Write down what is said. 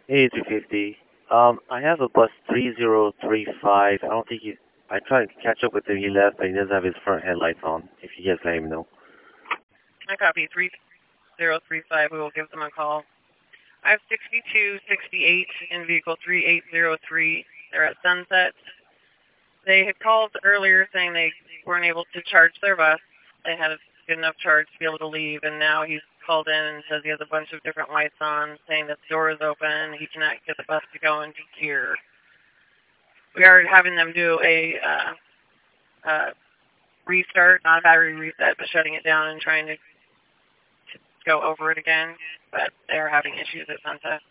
A350. I have a bus 3035. I don't think he. I tried to catch up with him. He left, but he doesn't have his front headlights on. If you guys let him know. I copy 3035. We will give them a call. I have 6268 in vehicle 3803. They're at Sunset. They had called earlier saying they weren't able to charge their bus. They had a good enough charge to be able to leave, and now he's called in and says he has a bunch of different lights on, saying that the door is open. He cannot get the bus to go into gear. We are having them do a restart, not a battery reset, but shutting it down and trying to go over it again. But they're having issues at Sunset.